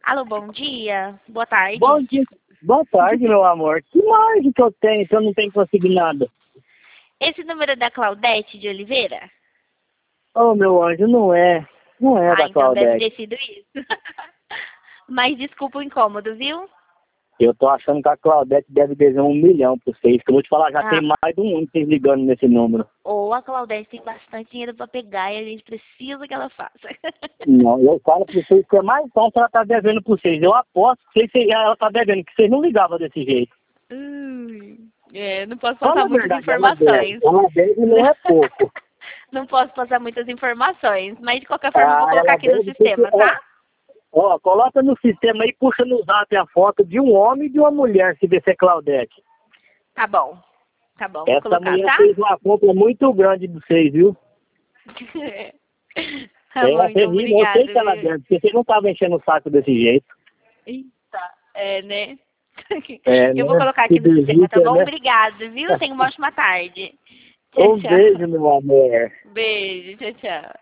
Alô, bom dia. Boa tarde. Bom dia. Boa tarde, meu amor. Que margem que eu tenho se eu não tenho conseguido nada? Esse número é da Claudete de Oliveira? Oh, meu anjo, não é. Não é da Então deve Claudete. ter sido isso. Mas desculpa o incômodo, viu? Eu tô achando que a Claudete deve dever 1 milhão pra vocês. Que eu vou te falar, já Ah, tem mais de um ano vocês ligando nesse número. ou a Claudete tem bastante dinheiro pra pegar e a gente precisa que ela faça. Não, eu falo pra vocês que é mais bom que ela tá devendo pra vocês. Eu aposto que ela tá devendo, que vocês não ligavam desse jeito. Não posso Fala passar a muitas verdade, ela deve. informações. Ela deve e não é pouco. Não posso passar muitas informações, mas de qualquer forma eu vou Ah, colocar ela aqui no deve porque, sistema, tá? ó, coloca no sistema aí, puxa no zap a foto de um homem e de uma mulher, se vê se é Claudete. Tá bom. Tá bom, vou Essa colocar, mulher tá? fez uma compra muito grande de vocês, viu? Tá bom, É então terrível, eu sei obrigada, que ela viu? deve, porque vocês não estavam enchendo o saco desse jeito. Eita, né? É, Eu vou né? colocar Que aqui no sistema, tá delícia, bom? né? Obrigada, viu? Tenha uma ótima tarde. Tchau, Um tchau. beijo, meu amor. Beijo, tchau, tchau.